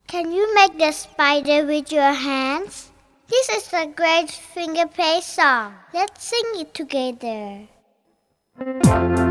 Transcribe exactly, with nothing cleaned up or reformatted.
Can you make the spider with your hands? This is a great finger play song. Let's sing it together.